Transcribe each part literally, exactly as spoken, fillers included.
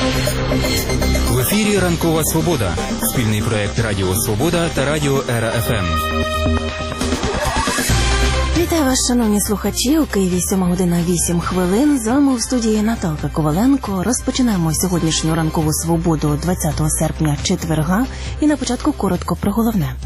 В ефірі «Ранкова Свобода» – спільний проєкт Радіо Свобода та Радіо Ера Еф Ем. Вітаю вас, шановні слухачі. У Києві сьома година вісім хвилин. З вами у студії Наталка Коваленко. Розпочинаємо сьогоднішню «Ранкову Свободу» двадцятого серпня, четверга. І на початку коротко про головне.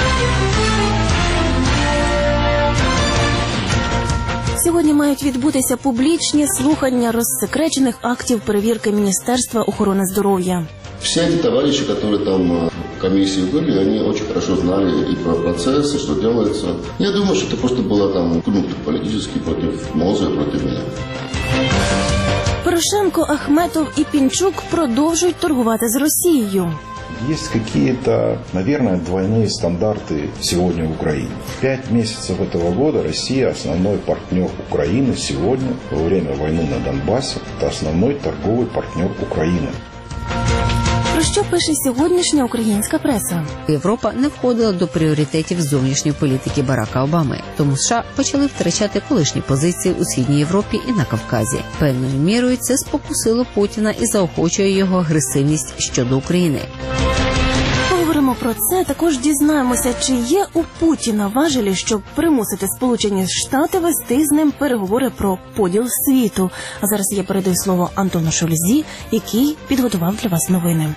Сьогодні мають відбутися публічні слухання розсекречених актів перевірки Міністерства охорони здоров'я. Все эти товарищи, которые там в комиссии были, они очень хорошо знали и про процессы, что делается. Я думаю, что это просто было там кнут политический против МОЗа, против меня. Порошенко, Ахметов і Пінчук продовжують торгувати з Росією. Есть какие-то, наверное, двойные стандарты сегодня в Украине. Пять месяцев этого года Россия основной партнер Украины сегодня, во время войны на Донбассе, это основной торговый партнер Украины. Про що пише сьогоднішня українська преса? Європа не входила до пріоритетів зовнішньої політики Барака Обами. Тому США почали втрачати колишні позиції у Східній Європі і на Кавказі. Певною мірою це спокусило Путіна і заохочує його агресивність щодо України. Поговоримо про це, також дізнаємося, чи є у Путіна важелі, щоб примусити Сполучені Штати вести з ним переговори про поділ світу. А зараз я передаю слово Антону Шульзі, який підготував для вас новини.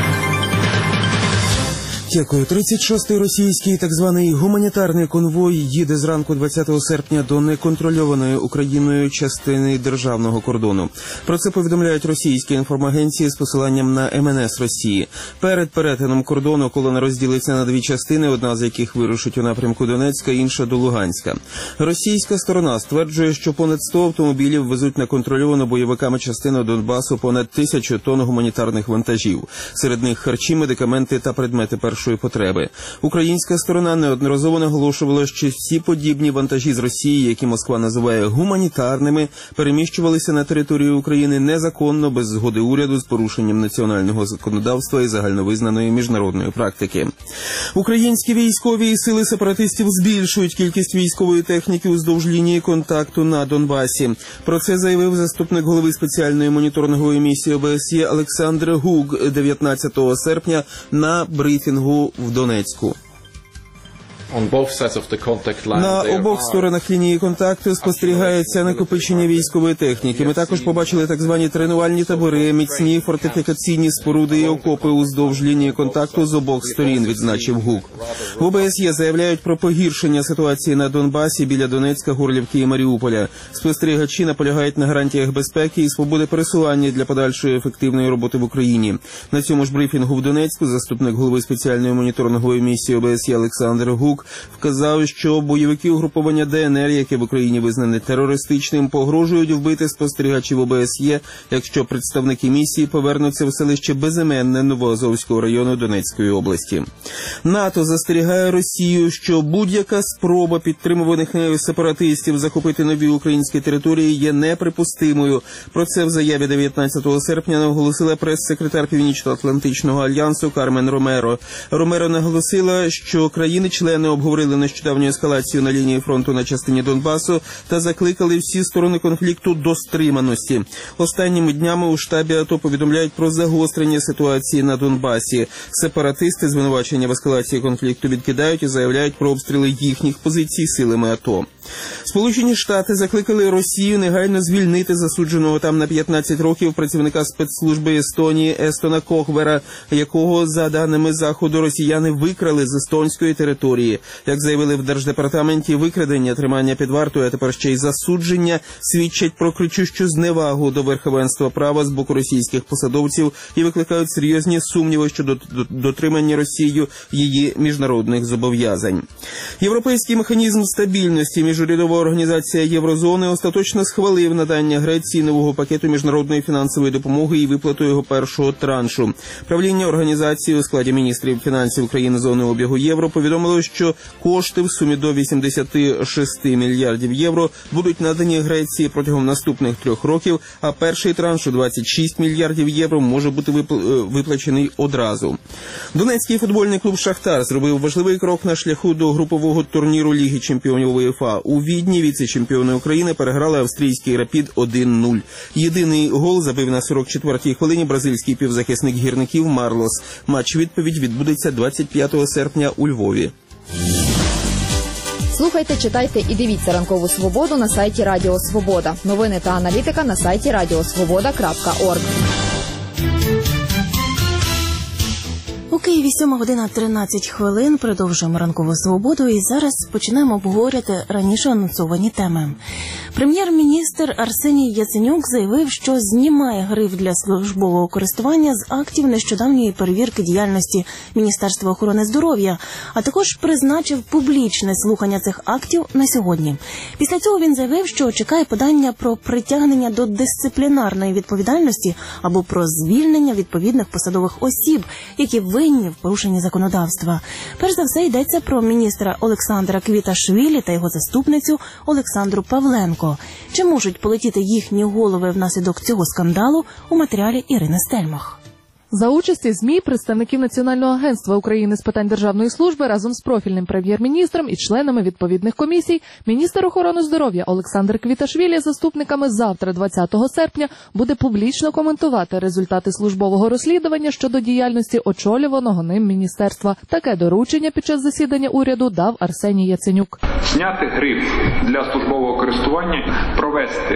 Дякую. тридцять шостий російський так званий гуманітарний конвой їде зранку двадцятого серпня до неконтрольованої Україною частини державного кордону. Про це повідомляють російські інформагенції з посиланням на ем ен ес Росії. Перед перетином кордону колона розділиться на дві частини, одна з яких вирушить у напрямку Донецька, інша до Луганська. Російська сторона стверджує, що понад сто автомобілів везуть на контрольовану бойовиками частину Донбасу понад тисячу тонн гуманітарних вантажів. Серед них харчі, медикаменти та предмети першої потреби. Українська сторона неодноразово наголошувала, що всі подібні вантажі з Росії, які Москва називає гуманітарними, переміщувалися на територію України незаконно, без згоди уряду, з порушенням національного законодавства і загальновизнаної міжнародної практики. Українські військові і сили сепаратистів збільшують кількість військової техніки уздовж лінії контакту на Донбасі. Про це заявив заступник голови спеціальної моніторингової місії о бе ес є Олександр Гук дев'ятнадцятого серпня на брифінгу в Донецьку. На обох сторонах лінії контакту спостерігається накопичення військової техніки. Ми також побачили так звані тренувальні табори, міцні фортифікаційні споруди і окопи уздовж лінії контакту з обох сторін, відзначив Гук. В о бе ес є заявляють про погіршення ситуації на Донбасі біля Донецька, Горлівки і Маріуполя. Спостерігачі наполягають на гарантіях безпеки і свободи пересування для подальшої ефективної роботи в Україні. На цьому ж брифінгу в Донецьку заступник голови спеціальної моніторингової місії о бе ес є Олександр Гук вказав, що бойовики угруповання де ен ер, яке в Україні визнане терористичним, погрожують вбити спостерігачів о бе ес є, якщо представники місії повернуться в селище Безіменне Новоазовського району Донецької області. НАТО застерігає Росію, що будь-яка спроба підтримуваних нею сепаратистів захопити нові українські території є неприпустимою. Про це в заяві дев'ятнадцятого серпня наголосила прес-секретар Північно-Атлантичного альянсу Кармен Ромеро. Ромеро наголосила, що країни-члени обговорили нещодавню ескалацію на лінії фронту на частині Донбасу та закликали всі сторони конфлікту до стриманості. Останніми днями у штабі АТО повідомляють про загострення ситуації на Донбасі. Сепаратисти звинувачення в ескалації конфлікту відкидають і заявляють про обстріли їхніх позицій силами АТО. Сполучені Штати закликали Росію негайно звільнити засудженого там на п'ятнадцять років працівника спецслужби Естонії Естона Кохвера, якого, за даними Заходу, росіяни викрали з естонської території. Як заявили в Держдепартаменті, викрадення, тримання під вартою, а тепер ще й засудження свідчать про кричущу зневагу до верховенства права з боку російських посадовців і викликають серйозні сумніви щодо дотримання Росією її міжнародних зобов'язань. Європейський механізм стабільності, міжурядова організація Єврозони, остаточно схвалив надання Греції нового пакету міжнародної фінансової допомоги і виплату його першого траншу. Правління організації у складі міністрів фінансів країн зони обігу євро повідомило, що що кошти в сумі до вісімдесят шість мільярдів євро будуть надані Греції протягом наступних трьох років, а перший транш у двадцять шість мільярдів євро може бути виплачений одразу. Донецький футбольний клуб «Шахтар» зробив важливий крок на шляху до групового турніру Ліги чемпіонів УЄФА. У Відні віце-чемпіони України переграли австрійський «Рапід» один нуль. Єдиний гол забив на сорок четвертій хвилині бразильський півзахисник гірників Марлос. Матч-відповідь відбудеться двадцять п'ятого серпня у Львові. Слухайте, читайте і дивіться «Ранкову свободу» на сайті Радіо Свобода. Новини та аналітика на сайті радіосвобода крапка орг. У Києві сьома година тринадцять хвилин. Продовжуємо «Ранкову свободу» і зараз починаємо обговорювати раніше анонсовані теми. Прем'єр-міністр Арсеній Яценюк заявив, що знімає гриф для службового користування з актів нещодавньої перевірки діяльності Міністерства охорони здоров'я, а також призначив публічне слухання цих актів на сьогодні. Після цього він заявив, що чекає подання про притягнення до дисциплінарної відповідальності або про звільнення відповідних посадових осіб, які винні в порушенні законодавства. Перш за все йдеться про міністра Олександра Квіташвілі та його заступницю Олександру Павленко. Чи можуть полетіти їхні голови внаслідок цього скандалу, у матеріалі Ірини Стельмах. За участі ЗМІ, представників Національного агентства України з питань державної служби разом з профільним прем'єр-міністром і членами відповідних комісій, міністр охорони здоров'я Олександр Квіташвілі заступниками завтра, двадцятого серпня, буде публічно коментувати результати службового розслідування щодо діяльності очолюваного ним міністерства. Таке доручення під час засідання уряду дав Арсеній Яценюк. Зняти гриф для службового користування, провести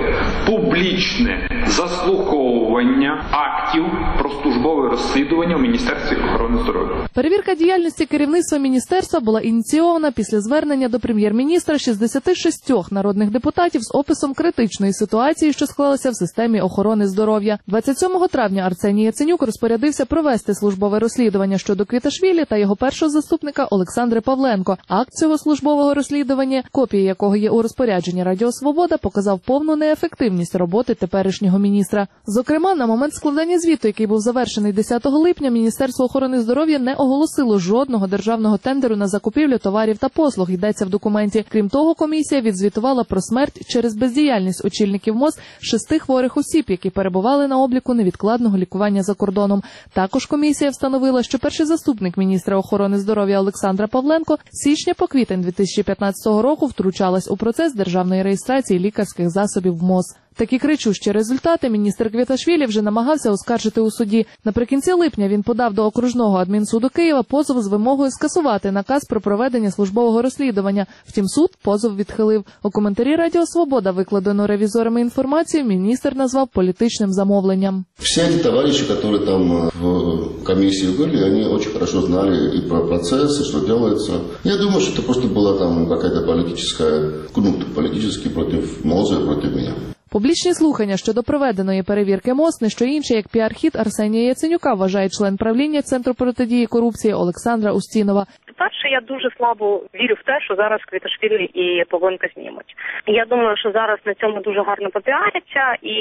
публічне заслуховування актів про службове розслідування у Міністерстві охорони здоров'я. Перевірка діяльності керівництва міністерства була ініційована після звернення до прем'єр-міністра шістдесят шість народних депутатів з описом критичної ситуації, що склалася в системі охорони здоров'я. двадцять сьомого травня Арсеній Яценюк розпорядився провести службове розслідування щодо Квіташвілі та його першого заступника Олександри Павленко. Акт цього службового розслідування, копія якого є у розпорядженні Радіо Свобода, показав повну неефективність роботи теперішнього міністра. Зокрема, на момент складання звіту, який був завершений десятого липня, Міністерство охорони здоров'я не оголосило жодного державного тендеру на закупівлю товарів та послуг, йдеться в документі. Крім того, комісія відзвітувала про смерть через бездіяльність очільників МОЗ шести хворих осіб, які перебували на обліку невідкладного лікування за кордоном. Також комісія встановила, що перший заступник міністра охорони здоров'я Олександра Павленко з січня по квітень дві тисячі п'ятнадцятого року втручалась у процес державної реєстрації лікарських засобів в МОЗ. Такі кричущі результати міністр Квіташвілі вже намагався оскаржити у суді. Наприкінці липня він подав до окружного адмінсуду Києва позов з вимогою скасувати наказ про проведення службового розслідування. Втім, суд позов відхилив. У коментарі Радіо Свобода, викладено ревізорами інформацію, міністр назвав політичним замовленням. Всі ці товариші, які там в комісії були, вони дуже хорошо знали і про процеси, що робиться. Я думаю, що це просто була там якась політична, ну, політичний проти МОЗу і проти мене. Публічні слухання щодо проведеної перевірки МОЗ – не що інше, як піар-хід Арсенія Яценюка, вважає член правління Центру протидії корупції Олександра Устінова. По-перше, я дуже слабо вірю в те, що зараз Квіташвілі і Павленка знімуть. Я думаю, що зараз на цьому дуже гарно попіаряться, і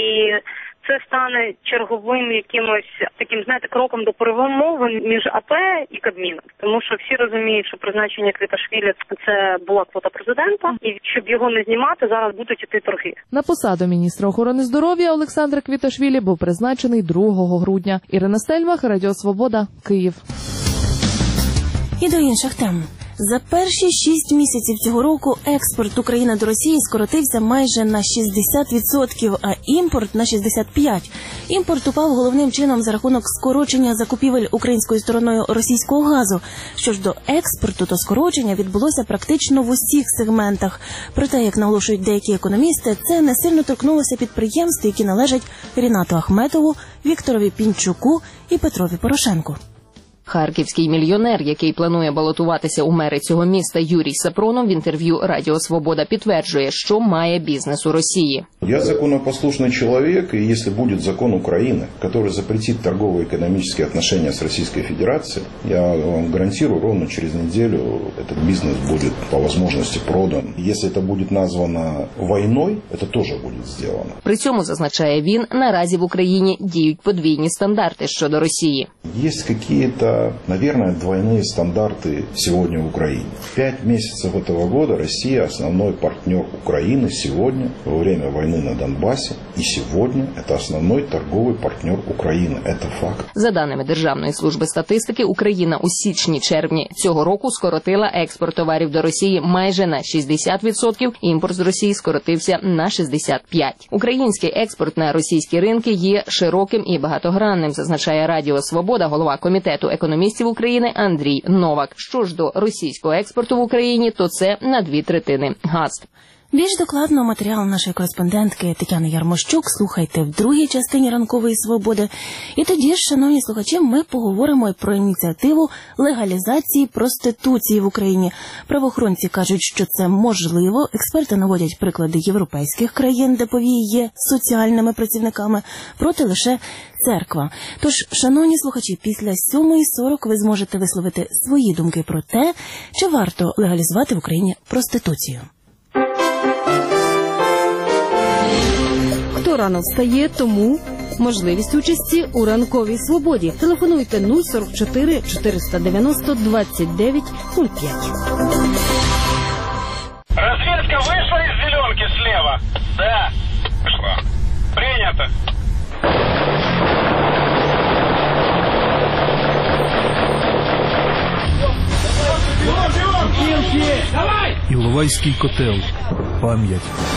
це стане черговим якимось таким, знаєте, кроком до перемовин між АП і Кабміном. Тому що всі розуміють, що призначення Квіташвілі – це була квота президента, і щоб його не знімати, зараз будуть іти торги. На посаду міністра охорони здоров'я Олександра Квіташвілі був призначений другого грудня. Ірина Стельмах, Радіо Свобода, Київ. І до інших тем. За перші шість місяців цього року експорт України до Росії скоротився майже на шістдесят відсотків, а імпорт – на шістдесят п'ять відсотків. Імпорт упав головним чином за рахунок скорочення закупівель українською стороною російського газу. Що ж до експорту, то скорочення відбулося практично в усіх сегментах. Проте, як наголошують деякі економісти, це не сильно торкнулося підприємств, які належать Рінату Ахметову, Вікторові Пінчуку і Петрові Порошенку. Харківський мільйонер, який планує балотуватися у мери цього міста, Юрій Сапронов в інтерв'ю Радіо Свобода підтверджує, що має бізнес у Росії. Я законопослушный человек, и если будет закон Украины, который запретит торгово-экономические отношения с Российской Федерацией, я вам гарантирую, ровно через неделю этот бизнес будет по возможности продан. Если это будет названо войной, это тоже будет сделано. При цьому, зазначає він, наразі в Україні діють подвійні стандарти щодо Росії. Есть какие-то это, наверное, двойные стандарты сегодня в Украине. Пять месяцев этого года Россия основной партнер Украины сегодня, во время войны на Донбассе, и сегодня это основной торговый партнер Украины. Это факт. За даними Державної служби статистики, Україна у січні-червні цього року скоротила експорт товарів до Росії майже на шістдесят відсотків, імпорт з Росії скоротився на шістдесят п'ять відсотків. Український експорт на російські ринки є широким і багатогранним, зазначає Радіо Свобода голова Комітету економістів України Андрій Новак. Що ж до російського експорту в Україні, то це на дві третини газ. Більш докладно матеріал нашої кореспондентки Тетяни Ярмощук слухайте в другій частині «Ранкової свободи». І тоді ж, шановні слухачі, ми поговоримо про ініціативу легалізації проституції в Україні. Правоохоронці кажуть, що це можливо. Експерти наводять приклади європейських країн, де повії є соціальними працівниками, проти лише церква. Тож, шановні слухачі, після сьомої сорок ви зможете висловити свої думки про те, чи варто легалізувати в Україні проституцію. Хто рано встає, тому можливість участі у «Ранковій свободі». Телефонуйте нуль сорок чотири чотириста дев'яносто двадцять дев'ять нуль п'ять. Разведка вышла из зеленки слева? Да. Вышла. Принято. Іловайський котел. Пам'ять.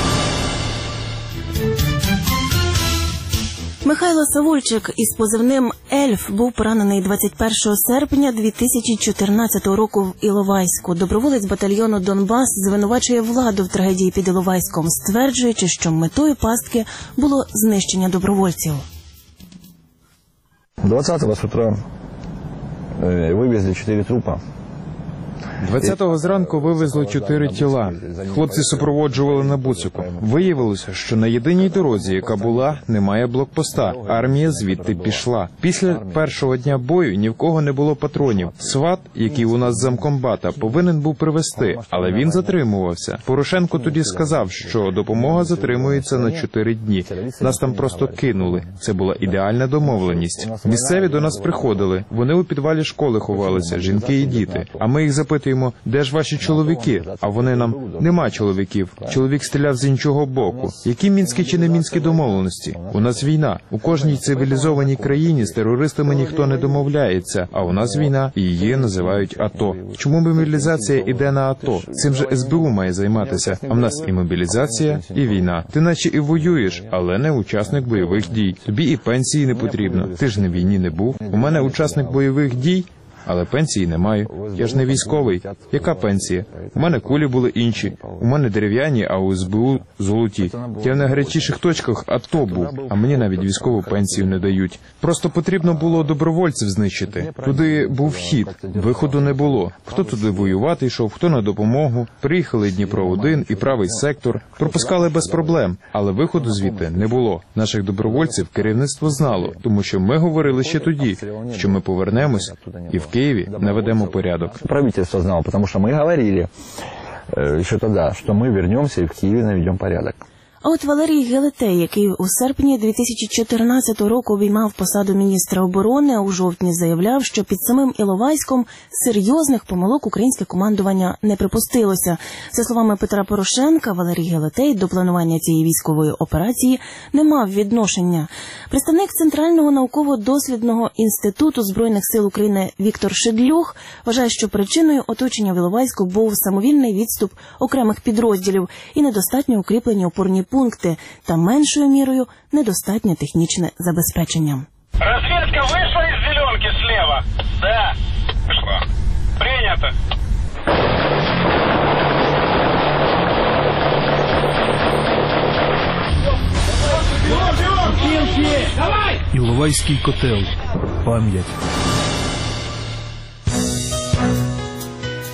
Михайло Савульчик із позивним «Ельф» був поранений двадцять першого серпня дві тисячі чотирнадцятого року в Іловайську. Доброволець батальйону «Донбас» звинувачує владу в трагедії під Іловайськом, стверджуючи, що метою пастки було знищення добровольців. двадцятого с утра вивезли чотири трупа. двадцятого зранку вивезли чотири тіла. Хлопці супроводжували на буцику. Виявилося, що на єдиній дорозі, яка була, немає блокпоста. Армія звідти пішла. Після першого дня бою ні в кого не було патронів. Сват, який у нас замкомбата, повинен був привезти, але він затримувався. Порошенко тоді сказав, що допомога затримується на чотири дні. Нас там просто кинули. Це була ідеальна домовленість. Місцеві до нас приходили. Вони у підвалі школи ховалися, жінки і діти. А ми їх запитуємо, де ж ваші чоловіки? А вони нам: нема чоловіків. Чоловік стріляв з іншого боку. Які мінські чи не мінські домовленості? У нас війна. У кожній цивілізованій країні з терористами ніхто не домовляється. А у нас війна, і її називають АТО. Чому мобілізація іде на АТО? Цим же ес бе у має займатися. А в нас і мобілізація, і війна. Ти наче і воюєш, але не учасник бойових дій. Тобі і пенсії не потрібно. Ти ж на війні не був. У мене учасник бойових дій, але пенсії не маю. Я ж не військовий. Яка пенсія? У мене кулі були інші. У мене дерев'яні, а у ес бе у золоті. Я в найгарячіших точках АТО був, а мені навіть військову пенсію не дають. Просто потрібно було добровольців знищити. Туди був вхід, виходу не було. Хто туди воювати йшов, хто на допомогу. Приїхали Дніпро один і правий сектор. Пропускали без проблем, але виходу звідти не було. Наших добровольців керівництво знало, тому що ми говорили ще тоді, що ми повернемось і в Києві наведемо порядок. Правительство знало, потому что мы говорили еще тогда, что мы вернемся и в Киеве наведем порядок. А от Валерій Гелетей, який у серпні дві тисячі чотирнадцятого року обіймав посаду міністра оборони, а у жовтні заявляв, що під самим Іловайськом серйозних помилок українське командування не припустилося. За словами Петра Порошенка, Валерій Гелетей до планування цієї військової операції не мав відношення. Представник Центрального науково-дослідного інституту Збройних сил України Віктор Шедлюх вважає, що причиною оточення в Іловайську був самовільний відступ окремих підрозділів і недостатньо укріплені опорні пункти та меншою мірою недостатнє технічне забезпечення. Разведка вышла из зеленки слева? Да. Вышла. Принято. Іловайський котел. Пам'ять.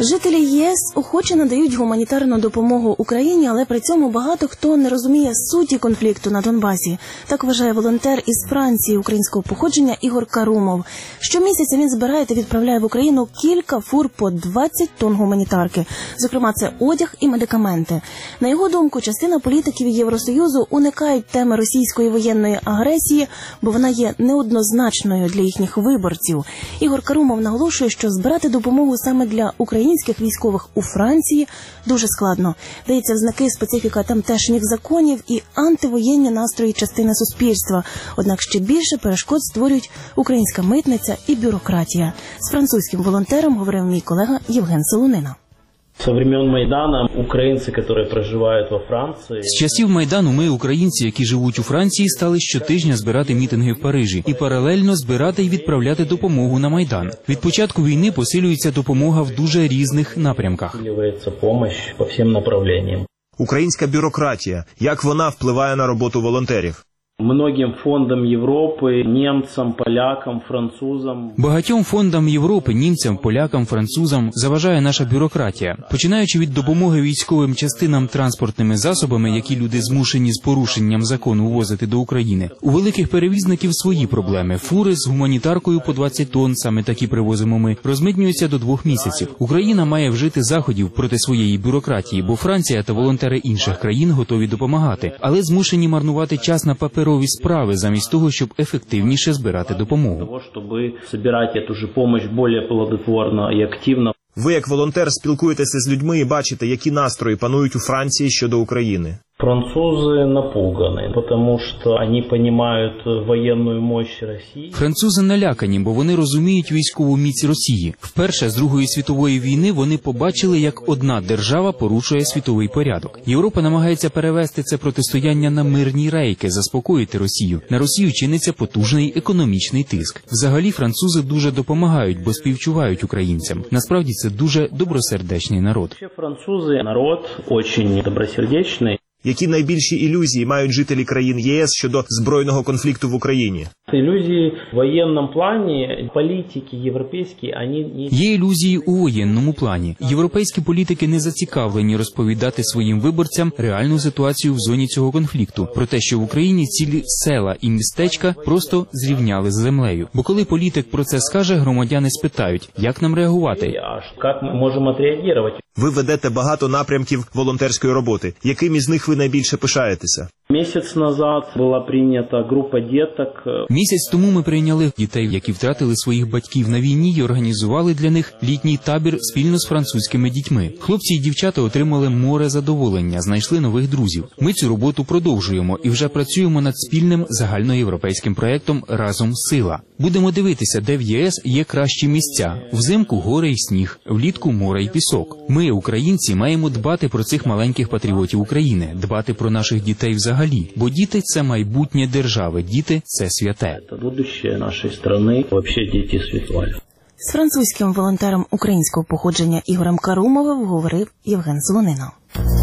Жителі ЄС охоче надають гуманітарну допомогу Україні, але при цьому багато хто не розуміє суті конфлікту на Донбасі. Так вважає волонтер із Франції українського походження Ігор Карумов. Щомісяця він збирає та відправляє в Україну кілька фур по двадцять тонн гуманітарки. Зокрема, це одяг і медикаменти. На його думку, частина політиків Євросоюзу уникають теми російської воєнної агресії, бо вона є неоднозначною для їхніх виборців. Ігор Карумов наголошує, що збирати допомогу саме для українських військових у Франції дуже складно. Дається в знаки специфіка тамтешніх законів і антивоєнні настрої частини суспільства. Однак ще більше перешкод створюють українська митниця і бюрократія. З французьким волонтером говорив мій колега Євген Солонина. Со времен Майдана українці, які проживають во Франції... З часів Майдану ми, українці, які живуть у Франції, стали щотижня збирати мітинги в Парижі і паралельно збирати і відправляти допомогу на Майдан. Від початку війни посилюється допомога в дуже різних напрямках. Посилюється допомога по всім направленням. Українська бюрократія. Як вона впливає на роботу волонтерів? Многим фондам Європи, німцям, полякам, французам. Багатьом фондам Європи, німцям, полякам, французам заважає наша бюрократія. Починаючи від допомоги військовим частинам транспортними засобами, які люди змушені з порушенням закону увозити до України. У великих перевізників свої проблеми. Фури з гуманітаркою по двадцять тонн, саме такі привозимо ми, розмитнюються до двох місяців. Україна має вжити заходів проти своєї бюрократії, бо Франція та волонтери інших країн готові допомагати, але змушені марнувати час на паперові справи, замість того, щоб ефективніше збирати допомогу. Щоб збирати цю ж допомогу більш плодотворно і активно. Ви, як волонтер, спілкуєтеся з людьми і бачите, які настрої панують у Франції щодо України. Французи напугані, тому що вони розуміють воєнну мощь Росії. Французи налякані, бо вони розуміють військову міць Росії. Вперше з Другої світової війни вони побачили, як одна держава порушує світовий порядок. Європа намагається перевести це протистояння на мирні рейки, заспокоїти Росію. На Росію чиниться потужний економічний тиск. Взагалі, французи дуже допомагають, бо співчувають українцям. Насправді, це дуже добросердечний народ. Французи – народ дуже добросердечний. Які найбільші ілюзії мають жителі країн ЄС щодо збройного конфлікту в Україні? Ілюзії в воєнному плані, політики європейські, вони не... Є ілюзії у воєнному плані. Європейські політики не зацікавлені розповідати своїм виборцям реальну ситуацію в зоні цього конфлікту. Про те, що в Україні цілі села і містечка просто зрівняли з землею. Бо коли політик про це скаже, громадяни спитають, як нам реагувати? Як ми можемо відреагувати? Ви ведете багато напрямків волонтерської роботи. Яким із них ви найбільше пишаєтеся? Місяць назад була прийнята група діток. Місяць тому ми прийняли дітей, які втратили своїх батьків на війні, і організували для них літній табір спільно з французькими дітьми. Хлопці і дівчата отримали море задоволення, знайшли нових друзів. Ми цю роботу продовжуємо і вже працюємо над спільним загальноєвропейським проєктом «Разом сила». Будемо дивитися, де в ЄС є кращі місця. Взимку гори і сніг, влітку море і пісок. Ми, українці, маємо дбати про цих маленьких патріотів України, дбати про наших дітей взагалі. Бо діти – це майбутнє держави, діти – це святе. Це будущее нашої країни, взагалі діти святі. З французьким волонтером українського походження Ігорем Карумовим говорив Євген Солонина.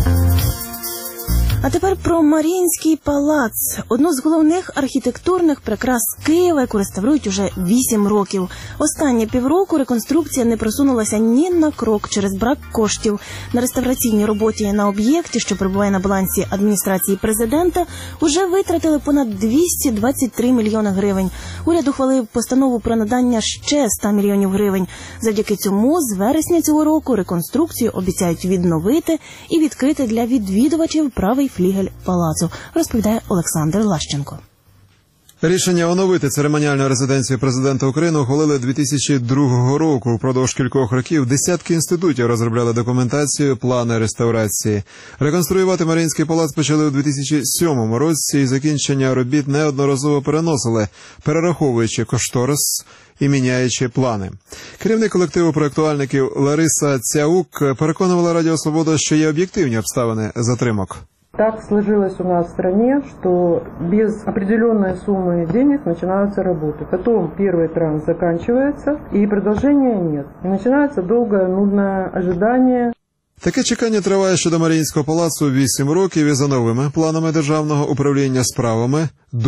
А тепер про Маріїнський палац, одну з головних архітектурних прикрас Києва, яку реставрують уже вісім років. Останні півроку реконструкція не просунулася ні на крок через брак коштів. На реставраційній роботі на об'єкті, що перебуває на балансі адміністрації президента, уже витратили понад двісті двадцять три мільйони гривень. Уряд ухвалив постанову про надання ще ста мільйонів гривень. Завдяки цьому з вересня цього року реконструкцію обіцяють відновити і відкрити для відвідувачів правий флігель палацу, розповідає Олександр Лащенко. Рішення оновити церемоніальну резиденцію президента України ухвалили дві тисячі другого року. Упродовж кількох років десятки інститутів розробляли документацію, плани реставрації. Реконструювати Маріїнський палац почали у дві тисячі сьомому році і закінчення робіт неодноразово переносили, перераховуючи кошторис і міняючи плани. Керівник колективу проєктувальників Лариса Цяук переконувала Радіо Свобода, що є об'єктивні обставини затримок. Так сложилось у нас в стране, что без определенной суммы денег начинаются работы. Потом первый транш заканчивается, и продолжения нет. И начинается долгое, нудное ожидание. Таке чекання триває щодо Маріїнського палацу вісім років і за новими планами Державного управління справами ДУС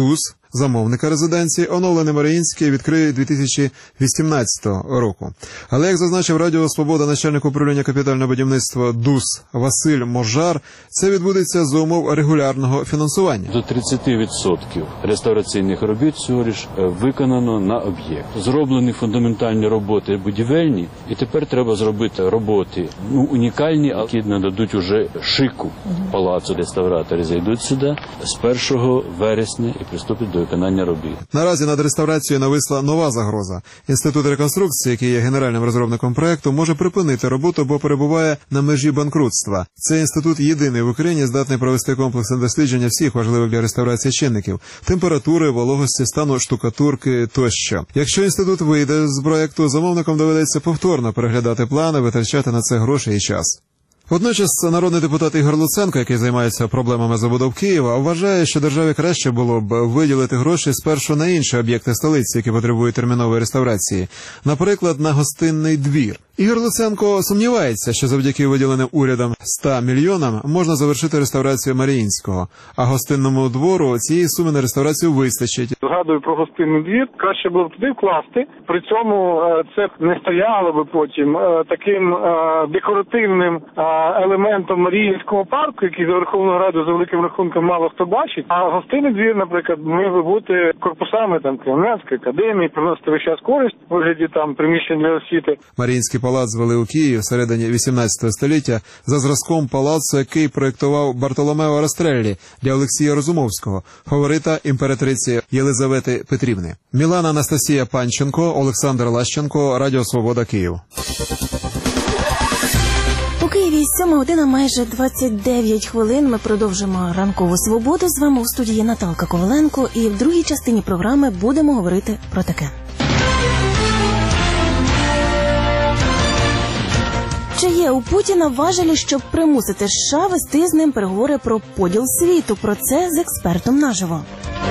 замовника резиденції, оновлений Маріїнський відкриє дві тисячі вісімнадцятого року. Але, як зазначив Радіо Свобода начальник управління капітального будівництва ДУС Василь Можар, це відбудеться за умов регулярного фінансування. До тридцяти відсотків реставраційних робіт всього лиш виконано на об'єкт. Зроблені фундаментальні роботи будівельні, і тепер треба зробити роботи ну, унікальні, які нададуть уже шику палацу. Реставратори зайдуть сюди з першого вересня і приступять до виконання робіт. Наразі над реставрацією нависла нова загроза. Інститут реконструкції, який є генеральним розробником проекту, може припинити роботу, бо перебуває на межі банкрутства. Цей інститут єдиний в Україні здатний провести комплексне дослідження всіх важливих для реставрації чинників – температури, вологості, стану штукатурки тощо. Якщо інститут вийде з проекту, замовникам доведеться повторно переглядати плани, витрачати на це гроші і час. Водночас народний депутат Ігор Луценко, який займається проблемами забудов Києва, вважає, що державі краще було б виділити гроші спершу на інші об'єкти столиці, які потребують термінової реставрації, наприклад, на гостинний двір. Ігор Луценко сумнівається, що завдяки виділеним урядом ста мільйонам можна завершити реставрацію Маріїнського, а гостинному двору цієї суми на реставрацію вистачить. Згадую про гостинний двір, краще було б туди вкласти, при цьому це не стояло би потім таким декоративним елементом Маріїнського парку, який за Верховною Радою за великим рахунком мало хто бачить, а гостинний двір, наприклад, міг би бути корпусами там Кремлянської академії, приносити весь час користь у вигляді там приміщень для освіти. Маріїнський палац звели у Києві в середині вісімнадцятого століття за зразком палацу, який проєктував Бартоломео Растреллі для Олексія Розумовського, фаворита імператриці Єлизавети Петрівни. Мілана Анастасія Панченко, Олександр Лащенко, Радіо Свобода, Київ. У Києві сьома година, майже двадцять дев'ять хвилин. Ми продовжимо ранкову свободу. З вами у студії Наталка Коваленко. І в другій частині програми будемо говорити про таке. Чи є у Путіна важелі, щоб примусити США вести з ним переговори про поділ світу? Про це з експертом наживо.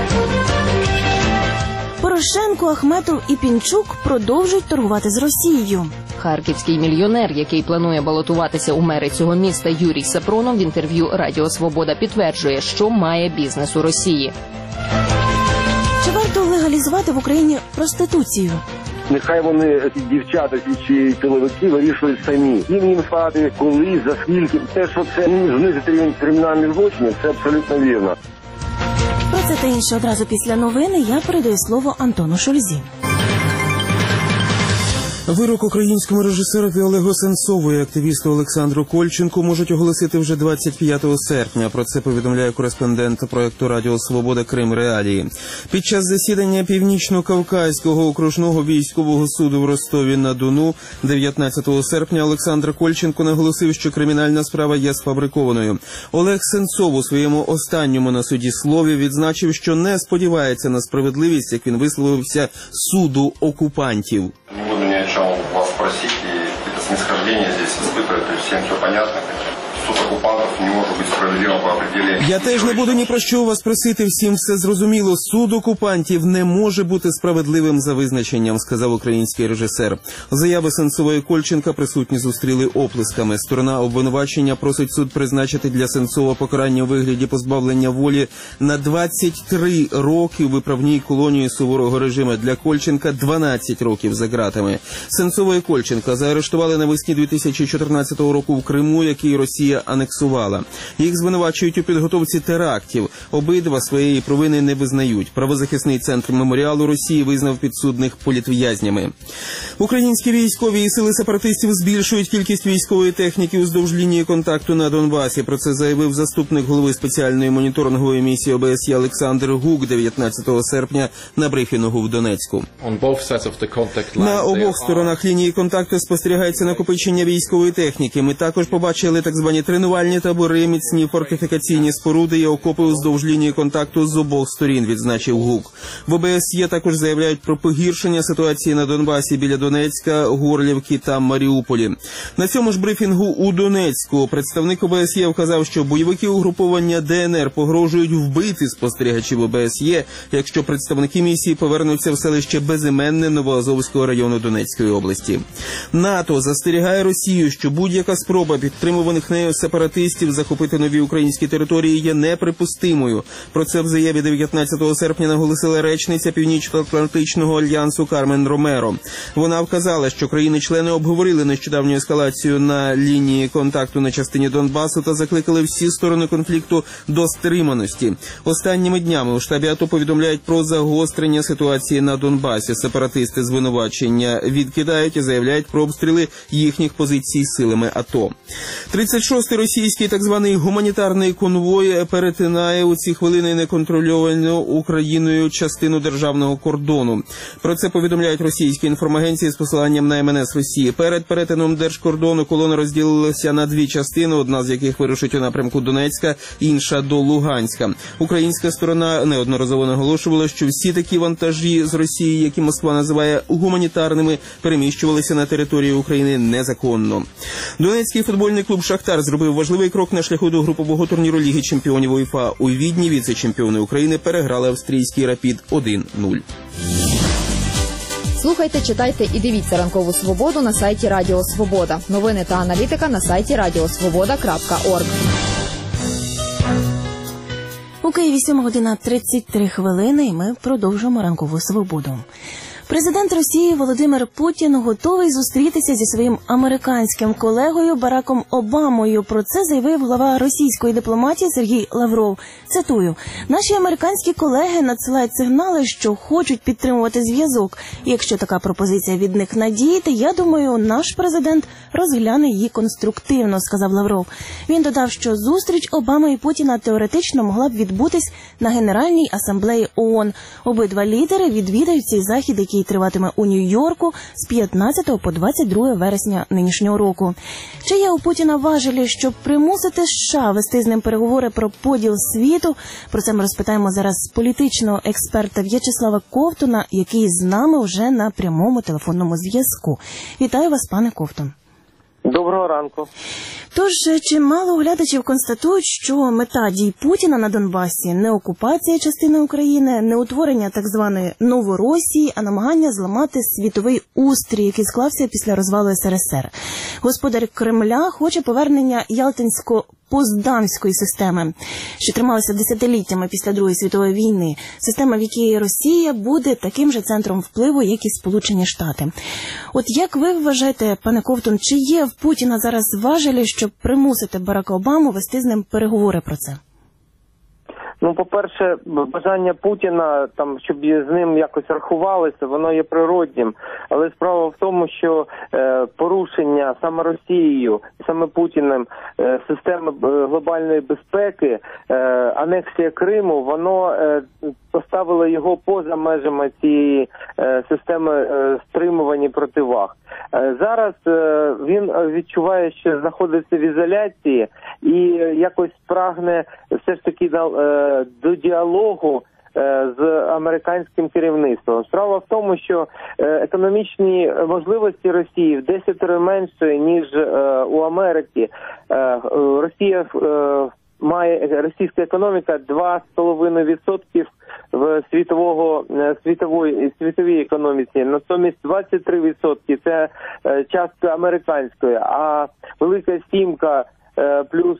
Порошенко, Ахметов і Пінчук продовжують торгувати з Росією. Харківський мільйонер, який планує балотуватися у мери цього міста, Юрій Сапронов в інтерв'ю Радіо Свобода підтверджує, що має бізнес у Росії. Чи варто легалізувати в Україні проституцію? Нехай вони, ці дівчата, ці чоловіки вирішують самі. Їм їм стати, коли, за скільки. Те, що це знизити рівень кримінальних злочинів, це абсолютно вірно. Про це та інше одразу після новини я передаю слово Антону Шульзі. Вирок українському режисерові Олегу Сенцову і активісту Олександру Кольченку можуть оголосити вже двадцять п'ятого серпня. Про це повідомляє кореспондент проєкту Радіо Свобода Крим Реалії. Під час засідання Північно-Кавказького окружного військового суду в Ростові-на-Дону дев'ятнадцятого серпня Олександр Кольченко наголосив, що кримінальна справа є сфабрикованою. Олег Сенцов у своєму останньому на суді слові відзначив, що не сподівається на справедливість, як він висловився, суду окупантів. Не буду ни о чем вас просить, и какие-то снисхождения здесь испытывать, то есть всем все понятно. Суд оккупантов не может быть справедливым по определению. Я теж не буду ні про що у вас просити, всім все зрозуміло. Суд окупантів не може бути справедливим за визначенням, сказав український режисер. Заяви Сенцова і Кольченка присутні зустріли оплесками. Сторона обвинувачення просить суд призначити для Сенцова покарання у вигляді позбавлення волі на двадцять три роки в виправній колонії суворого режиму. Для Кольченка дванадцять років за ґратами. Сенцова і Кольченка заарештували навесні дві тисячі чотирнадцятого року в Криму, який Росія анексувала. Їх звинувачують у підготовці терактів. Обидва своєї провини не визнають. Правозахисний центр меморіалу Росії визнав підсудних політв'язнями. Українські військові і сили сепаратистів збільшують кількість військової техніки уздовж лінії контакту на Донбасі. Про це заявив заступник голови спеціальної моніторингової місії О Б С Є Олександр Гук дев'ятнадцятого серпня на брифінгу в Донецьку. На обох сторонах лінії контакту спостерігається накопичення військової техніки. Ми також побачили так звані тренувальні табори, міцні фортифікаційні споруди і окопи уздовж лінії контакту з обох сторін, відзначив Гук. В О Б С Є також заявляють про погіршення ситуації на Донбасі біля Донецька, Горлівки та Маріуполі. На цьому ж брифінгу у Донецьку представник О Б С Є вказав, що бойовики угруповання Де Ен Ер погрожують вбити спостерігачів О Б С Є, якщо представники місії повернуться в селище Безіменне Новоазовського району Донецької області. НАТО застерігає Росію, що будь-яка спроба підтримуваних нею намагання сепаратистів захопити нові українські території є неприпустимою. Про це в заяві дев'ятнадцятого серпня наголосила речниця Північно-Атлантичного альянсу Кармен Ромеро. Вона вказала, що країни-члени обговорили нещодавню ескалацію на лінії контакту на частині Донбасу та закликали всі сторони конфлікту до стриманості. Останніми днями у штабі АТО повідомляють про загострення ситуації на Донбасі. Сепаратисти звинувачення відкидають і заявляють про обстріли їхніх позицій силами АТО. тридцять шостий російський так званий гуманітарний конвой перетинає у ці хвилини неконтрольовану Україною частину державного кордону. Про це повідомляють російські інформагенції з посиланням на ем ен ес Росії. Перед перетином держкордону колона розділилася на дві частини, одна з яких вирушить у напрямку Донецька, інша до Луганська. Українська сторона неодноразово наголошувала, що всі такі вантажі з Росії, які Москва називає гуманітарними, переміщувалися на територію України незаконно. Донецький футбольний клуб «Шахтар» зробив важливий крок на шляху до групового турніру Ліги чемпіонів УЄФА. У Відні віце-чемпіони України переграли австрійський «Рапід» один нуль. Слухайте, читайте і дивіться «Ранкову свободу» на сайті Радіо Свобода. Новини та аналітика на сайті радіосвобода крапка орг. У Києві сьома година тридцять три хвилини, і ми продовжуємо «Ранкову свободу». Президент Росії Володимир Путін готовий зустрітися зі своїм американським колегою Бараком Обамою. Про це заявив глава російської дипломатії Сергій Лавров. Цитую: «Наші американські колеги надсилають сигнали, що хочуть підтримувати зв'язок. І якщо така пропозиція від них надійде, я думаю, наш президент розгляне її конструктивно», – сказав Лавров. Він додав, що зустріч Обами і Путіна теоретично могла б відбутись на Генеральній асамблеї ООН. Обидва лідери відвідають цей захід, який триватиме у Нью-Йорку з п'ятнадцятого по двадцять друге вересня нинішнього року. Чи є у Путіна важелі, щоб примусити США вести з ним переговори про поділ світу? Про це ми розпитаємо зараз політичного експерта В'ячеслава Ковтуна, який з нами вже на прямому телефонному зв'язку. Вітаю вас, пане Ковтун. Доброго ранку. Тож, чимало глядачів констатують, що мета дій Путіна на Донбасі – не окупація частини України, не утворення так званої Новоросії, а намагання зламати світовий устрій, який склався після розвалу ес ер ес ер. Господар Кремля хоче повернення Ялтинсько-Поздамської системи, що трималася десятиліттями після Другої світової війни. Система, в якій Росія буде таким же центром впливу, як і Сполучені Штати. От як ви вважаєте, пане Ковтун, чи є в Путіна зараз важелі, щоб примусити Барака Обаму вести з ним переговори про це? Ну, по-перше, бажання Путіна, там, щоб з ним якось рахувалися, воно є природнім. Але справа в тому, що е, порушення саме Росією, саме Путіним е, системи глобальної безпеки, е, анексія Криму, воно е, поставило його поза межами цієї е, системи е, стримувань противаг. Е, зараз е, він відчуває, що знаходиться в ізоляції і якось прагне все ж таки е, до діалогу з американським керівництвом. Справа в тому, що економічні можливості Росії в десятеро менше, ніж у Америки. Росія має, російська економіка два з половиною відсотки в світового, світової, світовій економіці. Натомість двадцять три відсотки – це частка американської, а Велика Сімка плюс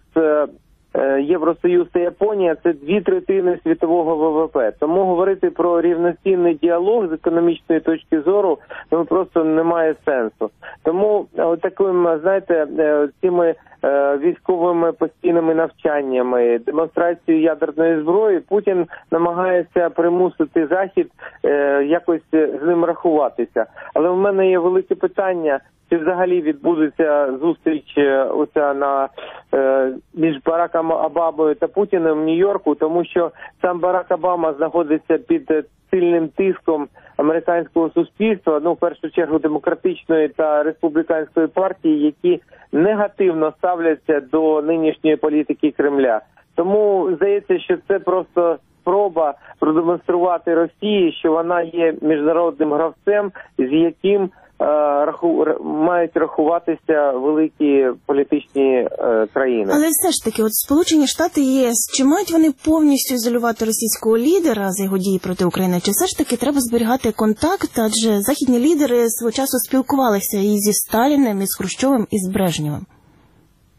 Євросоюз та Японія – це дві третини світового ВВП. Тому говорити про рівноцінний діалог з економічної точки зору ну, просто немає сенсу. Тому таким, знаєте, цими військовими постійними навчаннями, демонстрацією ядерної зброї Путін намагається примусити Захід якось з ним рахуватися. Але в мене є велике питання, чи взагалі відбудеться зустріч оця на е, між Бараком Обамою та Путіним в Нью-Йорку, тому що сам Барак Обама знаходиться під сильним тиском американського суспільства, ну, в першу чергу демократичної та республіканської партії, які негативно ставляться до нинішньої політики Кремля. Тому здається, що це просто спроба продемонструвати Росії, що вона є міжнародним гравцем, з яким Раху... мають рахуватися великі політичні е, країни. Але все ж таки, от Сполучені Штати і ЄС, чи мають вони повністю ізолювати російського лідера з його дії проти України, чи все ж таки треба зберігати контакт, адже західні лідери свого часу спілкувалися і зі Сталіним, і з Хрущовим, і з Брежнєвим?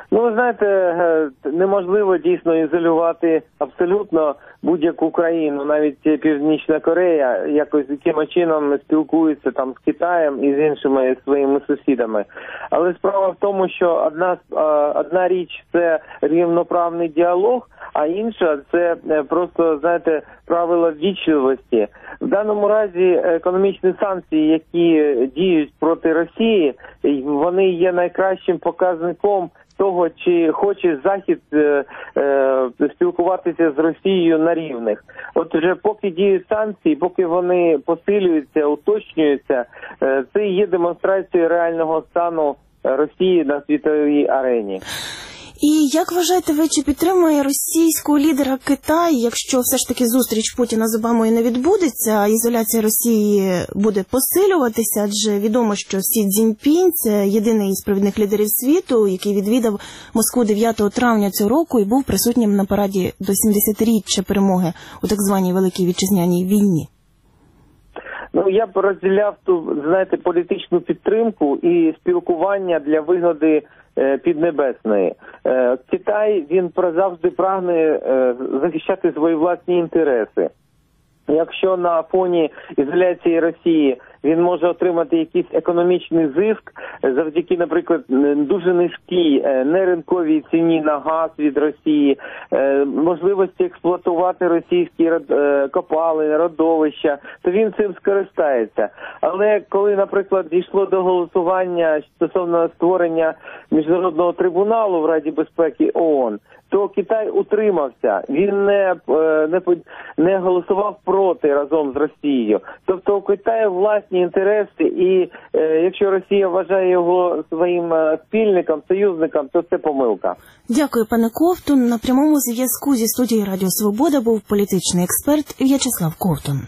Ну, ви знаєте, неможливо дійсно ізолювати абсолютно будь-яку країну. Навіть Північна Корея якось якимось чином спілкується там з Китаєм і з іншими своїми сусідами. Але справа в тому, що одна, одна річ – це рівноправний діалог, а інша – це просто, знаєте, правила ввічливості. В даному разі економічні санкції, які діють проти Росії, вони є найкращим показником того, чи хоче Захід е, е, спілкуватися з Росією на рівних. От вже поки діють санкції, поки вони посилюються, уточнюються, е, це є демонстрацією реального стану Росії на світовій арені. І як вважаєте ви, чи підтримує російського лідера Китай, якщо все ж таки зустріч Путіна з Обамою не відбудеться, а ізоляція Росії буде посилюватися, адже відомо, що Сі Цзіньпінь – це єдиний із провідних лідерів світу, який відвідав Москву дев'ятого травня цього року і був присутнім на параді до сімдесятиріччя перемоги у так званій Великій Вітчизняній війні. Ну, я б розділяв ту, знаєте, політичну підтримку і спілкування для вигоди е, Піднебесної. Е, Китай, він завжди прагне е, захищати свої власні інтереси. Якщо на фоні ізоляції Росії він може отримати якийсь економічний зиск завдяки, наприклад, дуже низькій неринковій ціні на газ від Росії, можливості експлуатувати російські копалини, родовища, то він цим скористається. Але коли, наприклад, дійшло до голосування стосовно створення міжнародного трибуналу в Раді безпеки ООН, то Китай утримався, він не, не, не голосував проти разом з Росією. Тобто у Китаю власні інтереси, і е, якщо Росія вважає його своїм спільником, союзником, то це помилка. Дякую, пане Ковтун. На прямому зв'язку зі студією Радіо Свобода був політичний експерт В'ячеслав Ковтун.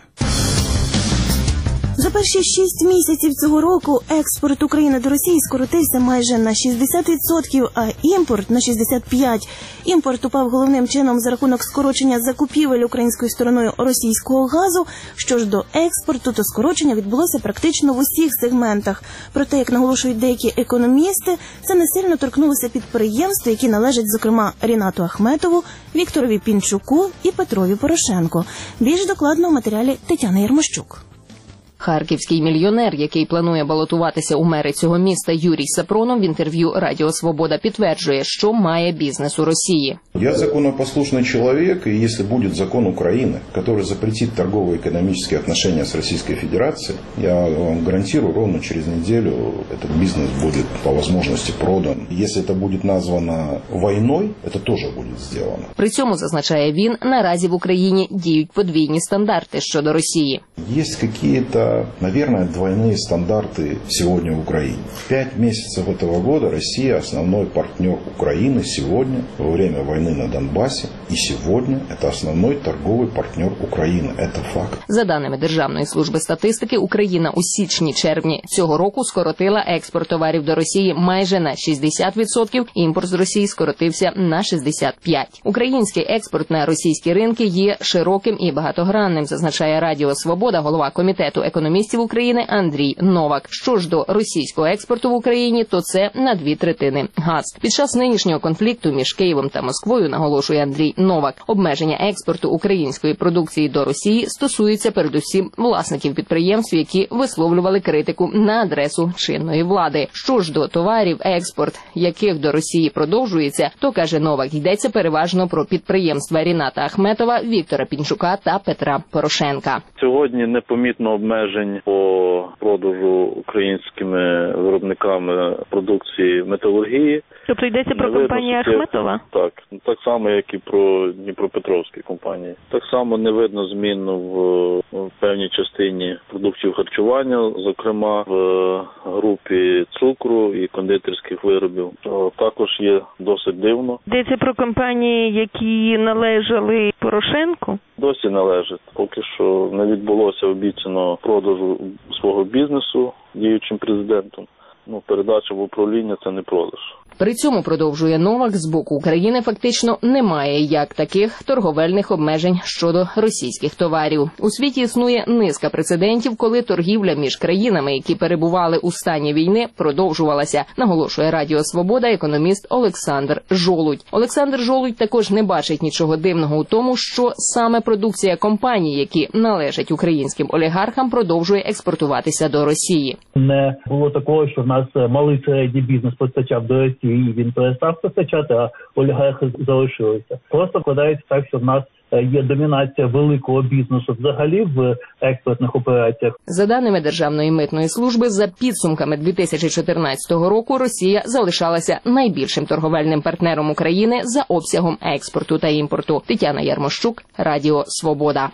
За перші шість місяців цього року експорт України до Росії скоротився майже на шістдесят відсотків, а імпорт – на шістдесят п'ять відсотків. Імпорт упав головним чином за рахунок скорочення закупівель українською стороною російського газу. Що ж до експорту, то скорочення відбулося практично в усіх сегментах. Проте, як наголошують деякі економісти, це не сильно торкнулося підприємств, які належать, зокрема, Рінату Ахметову, Вікторові Пінчуку і Петрові Порошенку. Більш докладно в матеріалі Тетяни Ярмощук. Харківський мільйонер, який планує балотуватися у мери цього міста, Юрій Сапронов в інтерв'ю Радіо Свобода підтверджує, що має бізнес у Росії. Я законопослушный человек, и если будет закон Украины, который запретит торгово-экономические отношения с Российской Федерацией, я вам гарантирую, ровно через неделю этот бизнес будет по возможности продан. Если это будет названо войной, это тоже будет сделано. При цьому, зазначає він, наразі в Україні діють подвійні стандарти щодо Росії. Есть какие-то, наверное, двойные стандарты сегодня в Украине. Пять месяцев этого года Россия основной партнер Украины сегодня, во время войны на Донбассе, и сегодня это основной торговый партнер Украины. Это факт. За даними Державної служби статистики, Україна у січні-червні цього року скоротила експорт товарів до Росії майже на шістдесят відсотків, імпорт з Росії скоротився на шістдесят п'ять відсотків. Український експорт на російські ринки є широким і багатогранним, зазначає Радіо Свобода голова Комітету економістів України Андрій Новак. Що ж до російського експорту в Україні, то це на дві третини газ. Під час нинішнього конфлікту між Києвом та Москвою, наголошує Андрій Новак, обмеження експорту української продукції до Росії стосується передусім власників підприємств, які висловлювали критику на адресу чинної влади. Що ж до товарів, експорт яких до Росії продовжується, то, каже Новак, йдеться переважно про підприємства Ріната Ахметова, Віктора Пінчука та Петра Порошенка. Сьогодні непомітно обмежень по продажу українськими виробниками продукції металургії. Тобто йдеться про компанію Ахметова? Так, так само, як і про дніпропетровські компанії. Так само не видно змін в, в певній частині продуктів харчування, зокрема в групі цукру і кондитерських виробів. Також є досить дивно. Йдеться про компанії, які належали Порошенку? Досі належить. Поки що не відбулося обіцяного продажу свого бізнесу діючим президентом. Ну, передача в управління – це не продаж. При цьому, продовжує Новак, з боку України фактично немає як таких торговельних обмежень щодо російських товарів. У світі існує низка прецедентів, коли торгівля між країнами, які перебували у стані війни, продовжувалася, наголошує Радіо Свобода економіст Олександр Жолудь. Олександр Жолудь також не бачить нічого дивного у тому, що саме продукція компаній, які належать українським олігархам, продовжує експортуватися до Росії. Не було такого, що в нас малий середній бізнес постачав до Росії, і він перестав постачати, а олігархи залишилися. Просто складається так, що в нас є домінація великого бізнесу взагалі в експортних операціях. За даними Державної митної служби, за підсумками дві тисячі чотирнадцятого року Росія залишалася найбільшим торговельним партнером України за обсягом експорту та імпорту. Тетяна Ярмощук, Радіо Свобода.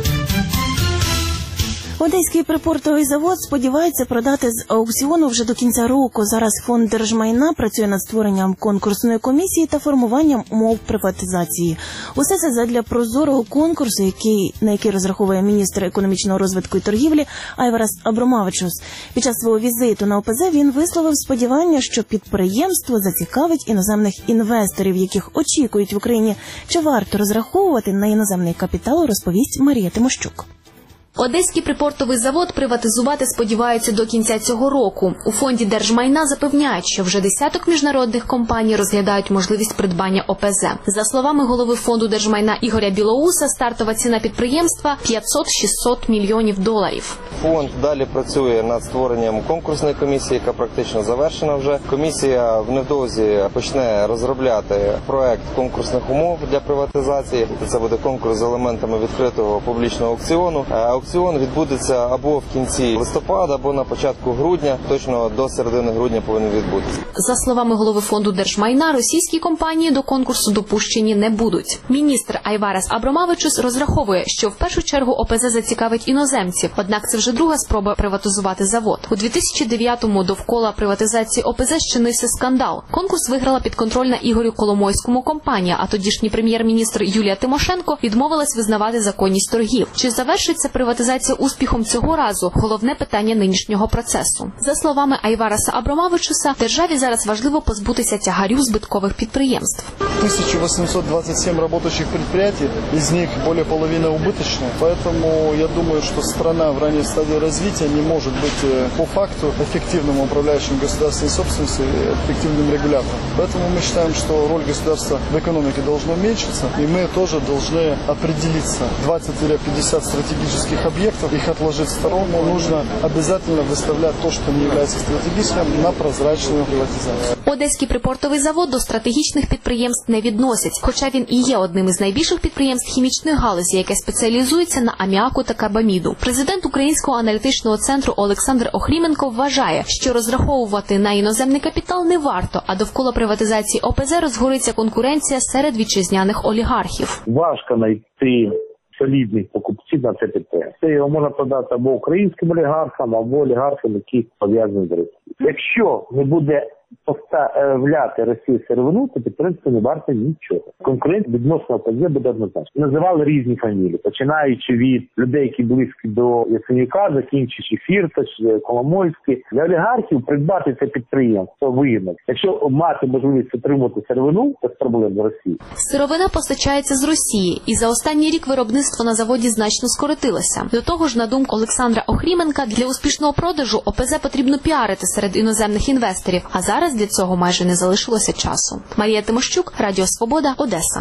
Одеський припортовий завод сподівається продати з аукціону вже до кінця року. Зараз фонд держмайна працює над створенням конкурсної комісії та формуванням умов приватизації. Усе це задля прозорого конкурсу, який, на який розраховує міністр економічного розвитку і торгівлі Айварас Абромавичус. Під час свого візиту на ОПЗ він висловив сподівання, що підприємство зацікавить іноземних інвесторів, яких очікують в Україні. Чи варто розраховувати на іноземний капітал, розповість Марія Тимощук. Одеський припортовий завод приватизувати сподіваються до кінця цього року. У фонді держмайна запевняють, що вже десяток міжнародних компаній розглядають можливість придбання ОПЗ. За словами голови фонду держмайна Ігоря Білоуса, стартова ціна підприємства – п'ятсот-шістсот мільйонів доларів. Фонд далі працює над створенням конкурсної комісії, яка практично завершена вже. Комісія невдовзі почне розробляти проект конкурсних умов для приватизації. Це буде конкурс з елементами відкритого публічного аукціону. Аукціон відбудеться або в кінці листопада, або на початку грудня. Точно до середини грудня повинен відбутися. За словами голови фонду держмайна, російські компанії до конкурсу допущені не будуть. Міністр Айварас Абромавичус розраховує, що в першу чергу ОПЗ зацікавить іноземців. Однак це вже друга спроба приватизувати завод. У дві тисячі дев'ятому довкола приватизації ОПЗ щинився скандал. Конкурс виграла підконтрольна Ігорю Коломойському компанія, а тодішній прем'єр-міністр Юлія Тимошенко відмовилась визнавати законність торгів. Чи завершиться приватизація успіхом цього разу – головне питання нинішнього процесу. За словами Айвараса Абромавичуса, державі зараз важливо позбутися тягарю збиткових підприємств. тисяча вісімсот двадцять сім працюючих підприємств, із них більше половини убыточні. Тому я думаю, що страна в ранней стадии развития не может быть по факту эффективным управляющим государственной собственностью и эффективным регулятором. Поэтому мы считаем, что роль государства в экономике должна уменьшиться, и мы тоже должны определиться двадцать-пятьдесят стратегических объектов, их отложить в сторону. Нужно обязательно выставлять то, что не является стратегическим, на прозрачную приватизацию. Одеський припортовий завод до стратегічних підприємств не відносять, хоча він і є одним із найбільших підприємств хімічної галузі, яке спеціалізується на аміаку та карбаміду. Президент Українського аналітичного центру Олександр Охріменко вважає, що розраховувати на іноземний капітал не варто, а довкола приватизації ОПЗ розгориться конкуренція серед вітчизняних олігархів. Важко знайти солідних покупців на це підприємство. Його можна продати або українським олігархам, або олігархам, які пов'язані з Росією. Якщо не буде поставляти Росію сировину, то підприємство не варто нічого. Конкурент відносно ОПЗ буде однозначно. Називали різні фамілії, починаючи від людей, які близькі до Яценюка, закінчуючи Фірташ, Коломойський. Для олігархів придбати це підприємство вигідно. Якщо мати можливість отримати сировину, це проблема в Росії. Сировина постачається з Росії, і за останній рік виробництво на заводі значно скоротилося. До того ж, на думку Олександра Охріменка, для успішного продажу ОПЗ потрібно піарити серед іноземних інвесторів, а зараз Зараз для цього майже не залишилося часу. Марія Тимощук, Радіо Свобода, Одеса.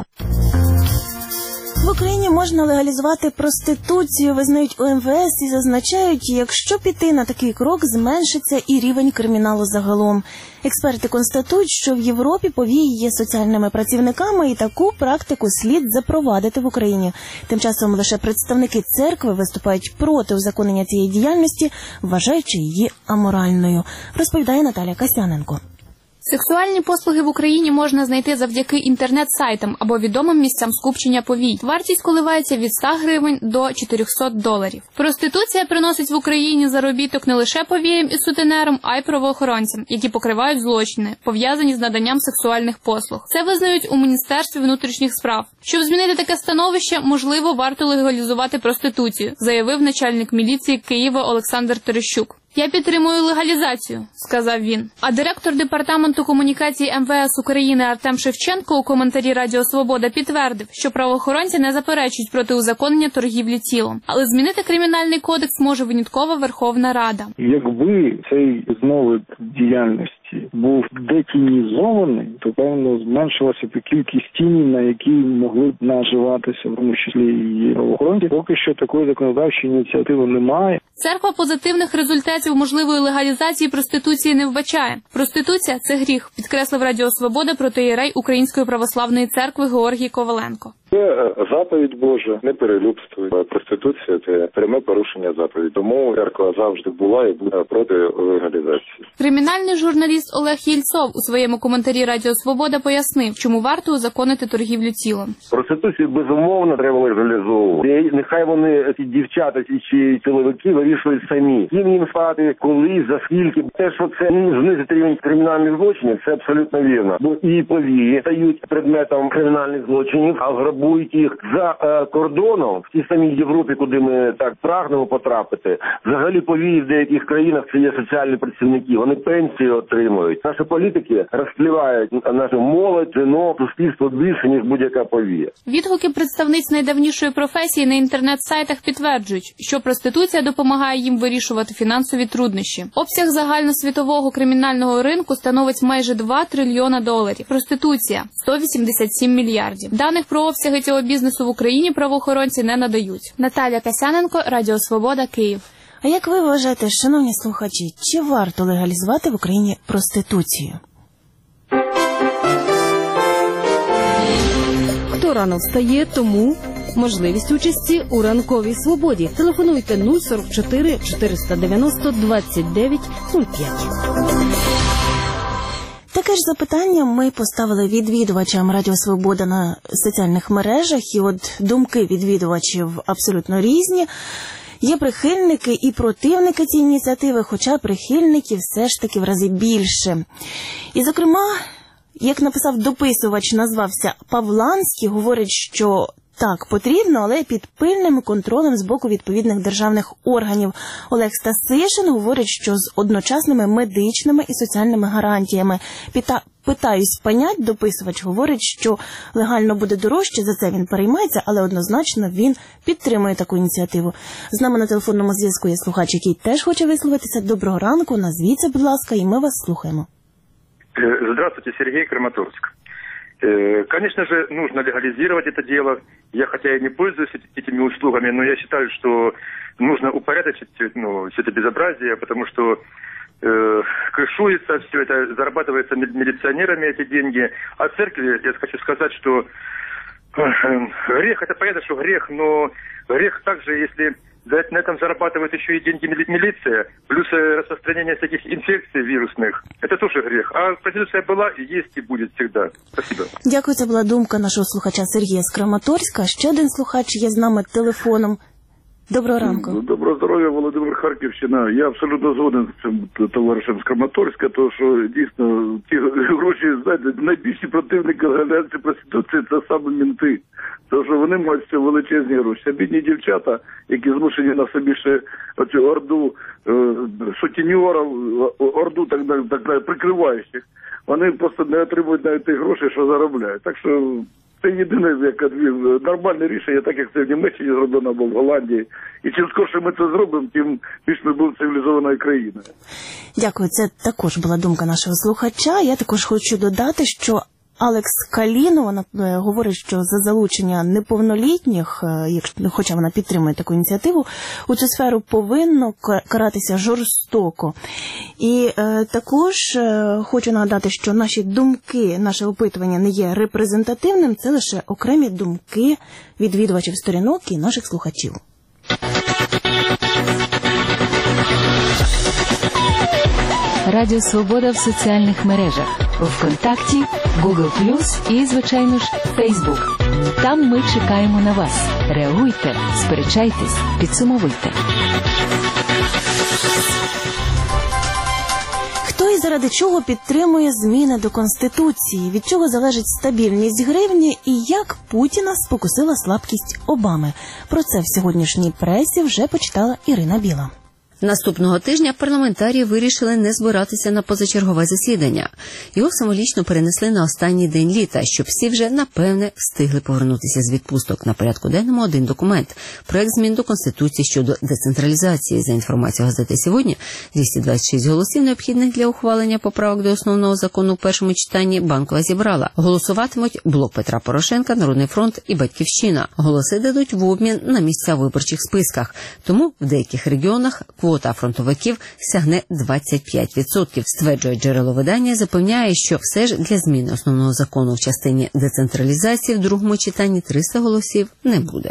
В Україні можна легалізувати проституцію, визнають у ем ве ес і зазначають, якщо піти на такий крок, зменшиться і рівень криміналу загалом. Експерти констатують, що в Європі повії є соціальними працівниками і таку практику слід запровадити в Україні. Тим часом лише представники церкви виступають проти узаконення цієї діяльності, вважаючи її аморальною, розповідає Наталя Касяненко. Сексуальні послуги в Україні можна знайти завдяки інтернет-сайтам або відомим місцям скупчення повій. Вартість коливається від ста гривень до чотирьохсот доларів. Проституція приносить в Україні заробіток не лише повіям і сутенерам, а й правоохоронцям, які покривають злочини, пов'язані з наданням сексуальних послуг. Це визнають у Міністерстві внутрішніх справ. Щоб змінити таке становище, можливо, варто легалізувати проституцію, заявив начальник міліції Києва Олександр Терещук. Я підтримую легалізацію, сказав він. А директор департаменту комунікацій ем ве ес України Артем Шевченко у коментарі Радіо Свобода підтвердив, що правоохоронці не заперечують проти узаконення торгівлі тілом. Але змінити кримінальний кодекс може виняткова Верховна Рада. Якби цей знову діяльності був детінізований, то, певно, зменшилася б кількість тіней, на які могли б наживатися, в тому числі і правоохоронці. Поки що такої законодавчої ініціативи немає. Церква позитивних результатів можливої легалізації проституції не вбачає. Проституція – це гріх, підкреслив Радіо Свобода протоієрей Української православної церкви Георгій Коваленко. Це заповідь Божа, не перелюбствує. Проституція – це пряме порушення заповіді. Тому церква завжди була і буде проти легалізації. Кримінальний журналіст Олег Єльцов у своєму коментарі Радіо Свобода пояснив, чому варто узаконити торгівлю тілом. Проституцію безумовно треба легалізовувати. Нехай вони, ці дівчата, ці чоловіки вирішують самі. Ким їм стати, коли, за скільки. Те, що це знизити рівень кримінальних злочинів, це абсолютно вірно. Бо і повії стають предметом кримінальних злочинів, а грабують їх за е, кордоном в тій самій Європі, куди ми так прагнемо потрапити. Взагалі повії в деяких країнах це є соціальні працівники. Вони пенсії отримують. Наші політики розплівають нашу молодь, жінок, суспільство більше, ніж будь-яка повія. Відгуки представниць найдавнішої професії на інтернет-сайтах підтверджують, що проституція допомагає їм вирішувати фінансові труднощі. Обсяг загальносвітового кримінального ринку становить майже два трильйона доларів. Проституція – сто вісімдесят сім мільярдів. Даних про обсяги цього бізнесу в Україні правоохоронці не надають. Наталя Касяненко, Радіо Свобода, Київ. А як ви вважаєте, шановні слухачі, чи варто легалізувати в Україні проституцію? Хто рано встає, тому можливість участі у ранковій свободі. Телефонуйте нуль сорок чотири чотириста дев'яносто двадцять дев'ять нуль п'ять. Таке ж запитання ми поставили відвідувачам Радіо Свобода на соціальних мережах, і от думки відвідувачів абсолютно різні. Є прихильники і противники цієї ініціативи, хоча прихильників все ж таки в рази більше. І, зокрема, як написав дописувач, назвався Павланський, говорить, що так, потрібно, але під пильним контролем з боку відповідних державних органів. Олег Стасишин говорить, що з одночасними медичними і соціальними гарантіями. Пита... Питаюсь понять, дописувач говорить, що легально буде дорожче, за це він переймається, але однозначно він підтримує таку ініціативу. З нами на телефонному зв'язку є слухач, який теж хоче висловитися. Доброго ранку, назвіться, будь ласка, і ми вас слухаємо. Здравствуйте, Сергей, Краматорск. Конечно же, нужно легализировать это дело. Я хотя и не пользуюсь этими услугами, но я считаю, что нужно упорядочить, ну, все это безобразие, потому что э, крышуется все это, зарабатывается милиционерами эти деньги. А церкви, я хочу сказать, что э, грех, это понятно, что грех, но грех также, если на этом зарабатывает еще и деньги милиция, плюс распространение всяких инфекций вирусных. Это тоже грех. А проституция была, есть и будет всегда. Спасибо. Дякую, це була думка нашого слухача Сергія з Краматорська. Ще один слухач є з нами телефоном. Доброго ранку. Доброго здоров'я, Володимир, Харківщина. Я абсолютно згоден з цим товаришем з Краматорська, тому що дійсно ті гроші, знаєте, найбільші противники легалізації проституції – це саме мінти. Тому що вони мають ще величезні гроші. А бідні дівчата, які змушені на собі ще оцю орду е, сутіньорів, орду так, так, так прикриваючих, вони просто не отримують навіть тих грошей, що заробляють. Так що це єдине як, нормальне рішення, так як це в Німеччині зроблено, або в Голландії. І чим скорше ми це зробимо, тим більш ми будемо цивілізованою країною. Дякую. Це також була думка нашого слухача. Я також хочу додати, що Алекс Каліно, вона говорить, що за залучення неповнолітніх, хоча вона підтримує таку ініціативу, у цю сферу повинно каратися жорстоко. І е, також е, хочу нагадати, що наші думки, наше опитування не є репрезентативним, це лише окремі думки відвідувачів сторінок і наших слухачів. Радіо Свобода в соціальних мережах. ВКонтакті, Google плюс і, звичайно ж, Фейсбук. Там ми чекаємо на вас. Реагуйте, сперечайтесь, підсумовуйте. Хто і заради чого підтримує зміни до Конституції? Від чого залежить стабільність гривні і як Путіна спокусила слабкість Обами? Про це в сьогоднішній пресі вже почитала Ірина Біла. Наступного тижня парламентарії вирішили не збиратися на позачергове засідання. Його символічно перенесли на останній день літа, щоб всі вже, напевне, встигли повернутися з відпусток. На порядку денному один документ – проект змін до Конституції щодо децентралізації. За інформацією газети «Сьогодні», двісті двадцять шість голосів, необхідних для ухвалення поправок до основного закону в першому читанні, Банкова зібрала. Голосуватимуть Блок Петра Порошенка, Народний фронт і Батьківщина. Голоси дадуть в обмін на місця в виборчих списках. Тому в деяких регіонах квота фронтовиків сягне двадцять п'ять відсотків. Стверджує джерело видання, запевняє, що все ж для зміни основного закону в частині децентралізації в другому читанні триста голосів не буде.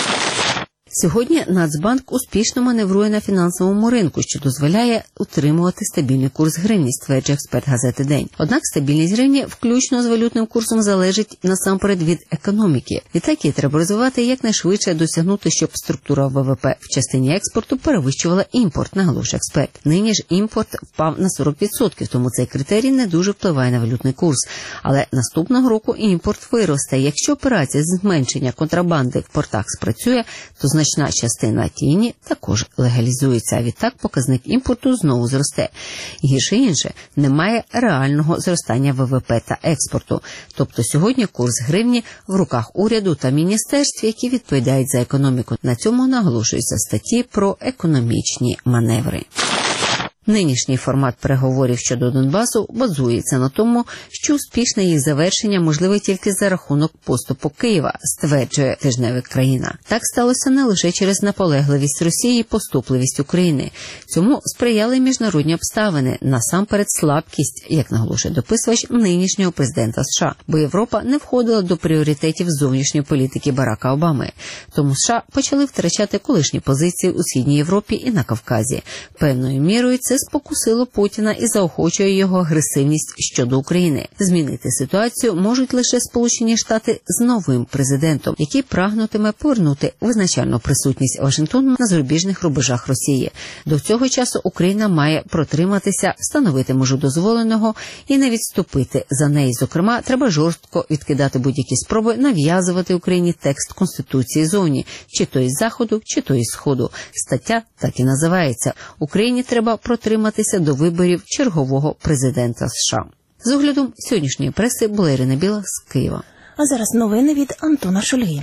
Сьогодні Нацбанк успішно маневрує на фінансовому ринку, що дозволяє утримувати стабільний курс гривні, стверджує експерт газети «День». Однак стабільність гривні, включно з валютним курсом, залежить насамперед від економіки. Відтак її треба розвивати якнайшвидше, досягнути, щоб структура ВВП в частині експорту перевищувала імпорт, наголошує експерт. Нині ж імпорт впав на сорок відсотків, тому цей критерій не дуже впливає на валютний курс. Але наступного року імпорт виросте. Якщо операція з зменшення контрабанди в портах спрацює, то значна частина тіні також легалізується, а відтак показник імпорту знову зросте. Гірше інше, немає реального зростання ВВП та експорту. Тобто сьогодні курс гривні в руках уряду та міністерств, які відповідають за економіку. На цьому наголошуються статті про економічні маневри. Нинішній формат переговорів щодо Донбасу базується на тому, що успішне їх завершення можливе тільки за рахунок поступу Києва, стверджує тижневик «Країна». Так сталося не лише через наполегливість Росії і поступливість України. Цьому сприяли міжнародні обставини, насамперед слабкість, як наголошує дописувач, нинішнього президента США, бо Європа не входила до пріоритетів зовнішньої політики Барака Обами. Тому США почали втрачати колишні позиції у Східній Європі і на Кавказі. Певною мірою це спокусило Путіна і заохочує його агресивність щодо України. Змінити ситуацію можуть лише Сполучені Штати з новим президентом, який прагнутиме повернути визначальну присутність Вашингтону на зарубіжних рубежах Росії. До цього часу Україна має протриматися, встановити межу дозволеного і не відступити за неї. Зокрема, треба жорстко відкидати будь-які спроби нав'язувати Україні текст Конституції зовні, чи то із Заходу, чи то із Сходу. Стаття так і називається «Україні треба протриматися до виборів чергового президента США». З оглядом сьогоднішньої преси була Ірина Біла з Києва. А зараз новини від Антона Шульги.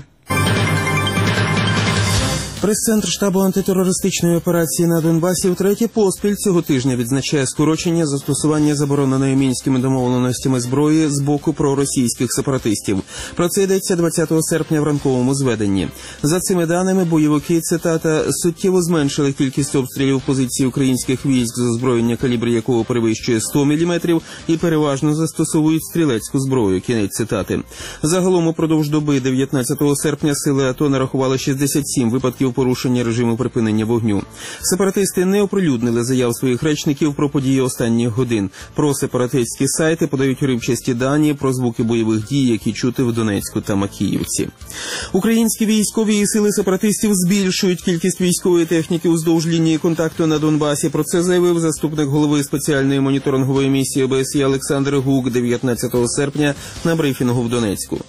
Прес-центр штабу антитерористичної операції на Донбасі втретє поспіль цього тижня відзначає скорочення застосування забороненої мінськими домовленостями зброї з боку проросійських сепаратистів. Про це йдеться двадцятого серпня в ранковому зведенні. За цими даними, бойовики, цитата, суттєво зменшили кількість обстрілів позицій українських військ з озброєння, калібр якого перевищує сто міліметрів, і переважно застосовують стрілецьку зброю. Кінець цитати. Загалом упродовж доби дев'ятнадцятого серпня сили АТО нарахували шістдесят сім випадків порушення режиму припинення вогню. Сепаратисти не оприлюднили заяв своїх речників про події останніх годин. Про сепаратистські сайти подають уривчасті дані про звуки бойових дій, які чути в Донецьку та Макіївці. Українські військові і сили сепаратистів збільшують кількість військової техніки уздовж лінії контакту на Донбасі. Про це заявив заступник голови спеціальної моніторингової місії ОБСЄ Олександр Гук дев'ятнадцятого серпня на брифінгу в Донецьку.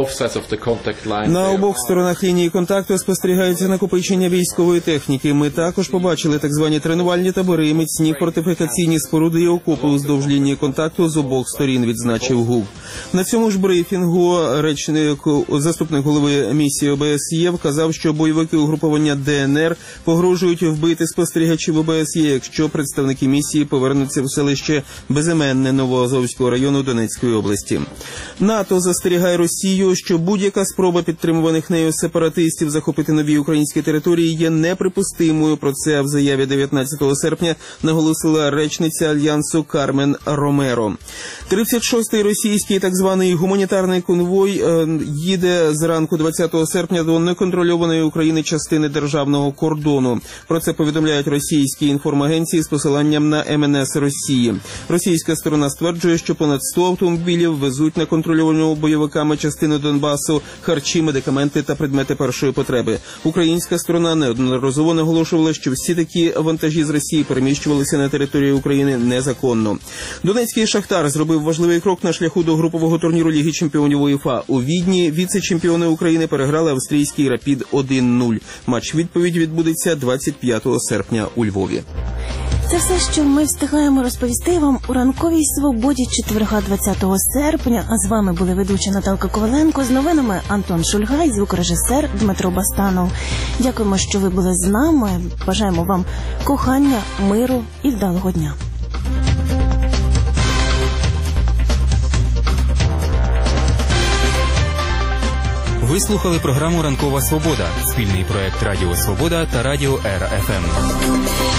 На обох сторонах лінії контакту спостерігається накопичення військової техніки. Ми також побачили так звані тренувальні табори, міцні фортифікаційні споруди і окопи уздовж лінії контакту з обох сторін, відзначив Гук. На цьому ж брифінгу речник, заступник голови місії ОБСЄ вказав, що бойовики угруповання ДНР погрожують вбити спостерігачів ОБСЄ, якщо представники місії повернуться в селище Безіменне Новоазовського району Донецької області. НАТО застерігає Росію, що будь-яка спроба підтримуваних нею сепаратистів захопити нові українські території є неприпустимою. Про це в заяві дев'ятнадцятого серпня наголосила речниця Альянсу Кармен Ромеро. тридцять шостий російський так званий гуманітарний конвой е, їде зранку двадцятого серпня до неконтрольованої України частини державного кордону. Про це повідомляють російські інформагенції з посиланням на ем ен ес Росії. Російська сторона стверджує, що понад сто автомобілів везуть на контрольовану бойовиками частину Донбасу харчі, медикаменти та предмети першої потреби. Українська українська сторона неодноразово наголошувала, що всі такі вантажі з Росії переміщувалися на територію України незаконно. Донецький «Шахтар» зробив важливий крок на шляху до групового турніру Ліги чемпіонів УЄФА. У Відні віце-чемпіони України переграли австрійський «Рапід» один нуль. Матч-відповідь відбудеться двадцять п'ятого серпня у Львові. Це все, що ми встигаємо розповісти вам у ранковій свободі четверга двадцятого серпня. А з вами були ведуча Наталка Коваленко, з новинами Антон Шульгай, звукорежисер Дмитро Бастанов. Дякуємо, що ви були з нами. Бажаємо вам кохання, миру і вдалого дня. Ви слухали програму «Ранкова свобода» – спільний проект Радіо Свобода та Радіо Р Ф М.